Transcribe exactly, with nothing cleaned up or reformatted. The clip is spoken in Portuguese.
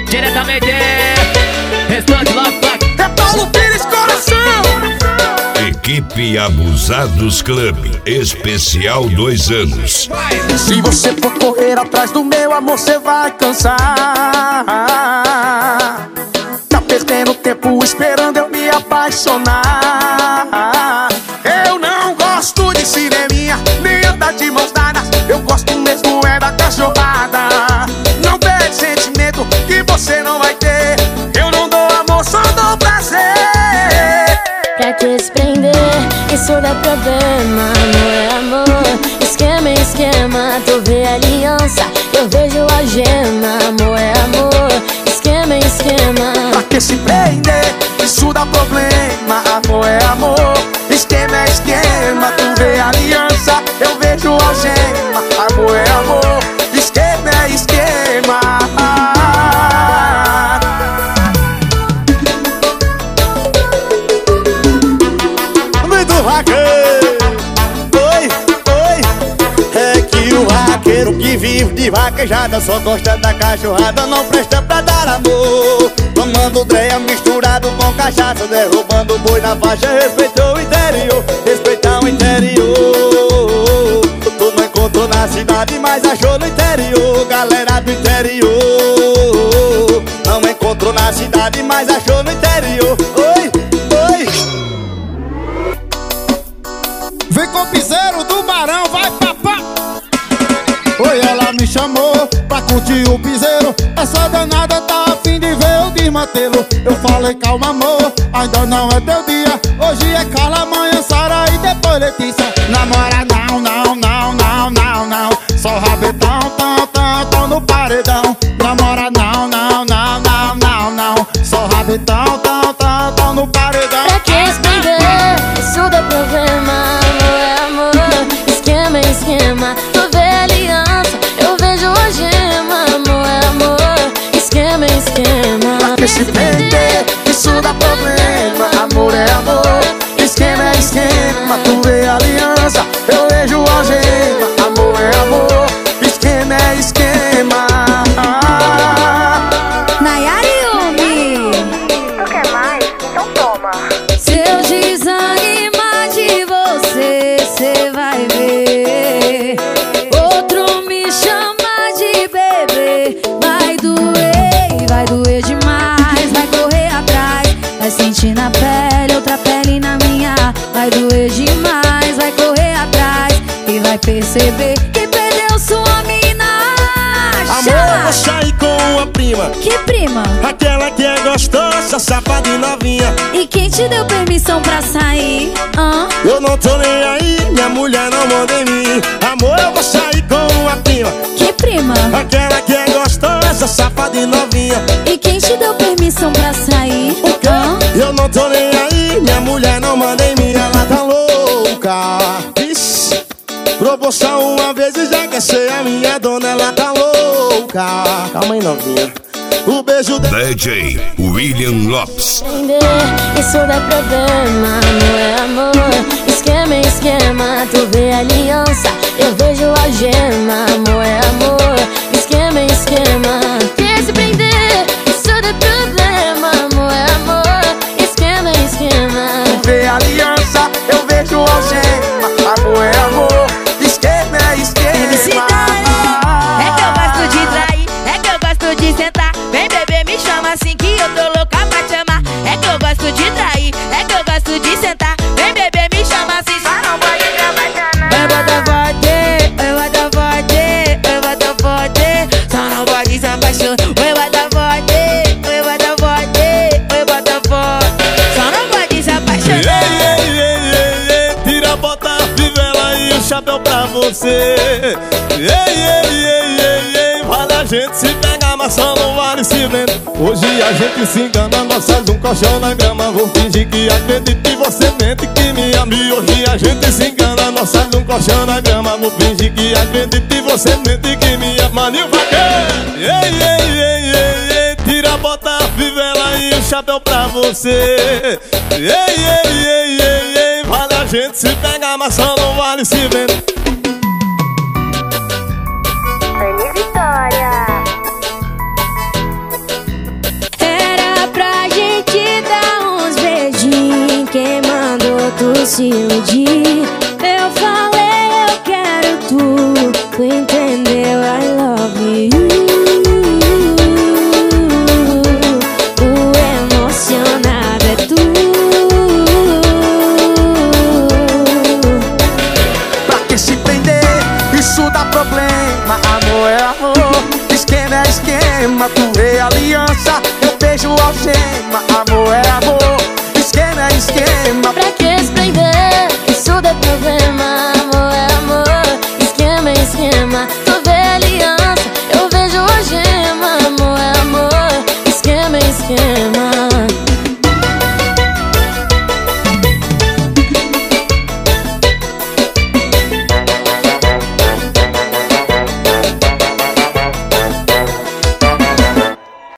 diretamente Restante Love Black. É Paulo Pires, coração. Equipe Abusados Club, especial dois anos. Se você for correr atrás do meu amor, você vai cansar. Tá perdendo tempo esperando eu me apaixonar. Eu não gosto de cineminha, nem andar de mãos dadas. Eu gosto mesmo é da cachorrada. Não perde sentimento que você não vai ter. Eu não dou amor, só dou prazer. Pra te desprender, isso dá problema. Não é amor, esquema é esquema. Tu vê a aliança, eu vejo a gema. Amor é amor, esquema é esquema. Pra que se prender, isso dá problema. Amor é amor, esquema é esquema. Tu vê a aliança, eu vejo a gema. Amor é amor, esquema é esquema. Oi, oi. É que o vaqueiro que vive de vaquejada só gosta da cachorrada, não presta pra dar amor. Tomando dreia misturado com cachaça, derrubando boi na faixa. Respeitou o interior, respeitar o interior. Tu não encontrou na cidade, mas achou no interior. Galera do interior, não encontrou na cidade, mas achou no interior. Oi, oi. Vem com o piseiro do Barão, vai papá. Oi, ela me chamou pra curtir o piseiro. Essa danada tá a fim de ver o desmantelo. Eu falei calma amor, ainda não é teu dia. Hoje é Carla, amanhã Sara e depois Letícia. Namora não, não, não, não, não, não. Só rabetão, tão, tão, tão no paredão. Namora não, não, não, não, não, não. Só rabetão, tão, tão, tão no paredão. Pra que esconder, isso dá problema. Esquema, tu vê a aliança, eu vejo a gema. Amor é amor, esquema é esquema. Pra que se prender, isso dá problema. Amor é amor, esquema é esquema. Tu vê a aliança, eu vejo a gema. Amor é amor, esquema é esquema. Nayara e Yumi, tu quer mais? Então toma. Se eu desanimar de você, cê vai ver. Sentir na pele, outra pele na minha. Vai doer demais, vai correr atrás e vai perceber que perdeu sua mina. Amor, eu vou sair com a prima. Que prima? Aquela que é gostosa, safada e novinha. E quem te deu permissão pra sair? Hã? Eu não tô nem aí, minha mulher não manda em mim. Amor, eu vou sair com a prima. Que prima? Aquela que é gostosa, safada e novinha. E quem te deu permissão pra sair? O quê? Hã? Eu não tô nem aí, minha mulher não manda em mim. Ela tá louca. Ixi, promoção uma vez e já quer ser a minha dona. Ela tá louca. Calma aí, novinha. O beijo dela. D J William Lopes. Isso dá problema, não é amor. Esquema é esquema, tu vê a aliança, eu vejo a gema. Amor é amor, esquema é esquema. Quer se prender, isso dá problema. Amor é amor, esquema é esquema. Tu vê a aliança, eu vejo a gema. Amor é amor, esquema é esquema. É que eu gosto de trair, é que eu gosto de sentar. Vem bebê, me chama assim que eu tô louca pra te amar. É que eu gosto de trair, é que eu gosto de sentar. Vem bebê, me chama assim, só não pode trabalhar. Eu boto forte, eu boto forte, eu boto forte. Só não pode se apaixonar. Eu boto forte, eu boto forte, eu boto forte. Só não pode se apaixonar. Ei, ei, ei, ei, ei. Tira a bota, a fivela e o chapéu pra você. Ei, ei, ei, ei, ei. Vale a gente se pegar, mas só não vale se vender. Hoje a gente se engana, nós faz um colchão na grama. Vou fingir que acredito e você mente que me ama. E hoje a gente se engana, nós faz um colchão na grama. Vou fingir que acredito e você mente que me ama. Nil Vaqueiro! Ei, ei, ei, ei, ei. Tira a bota, a fivela e o chapéu pra você. Ei, ei, ei, ei, ei. Vale a gente se pegar, mas só não vale se vender. Dani Vitória. se iludir. Eu falei eu quero tu, tu entendeu, I love you. O emocionado é tu. Pra que se prender? Isso dá problema. Amor é amor, esquema é esquema. Tu vê aliança, eu vejo algema.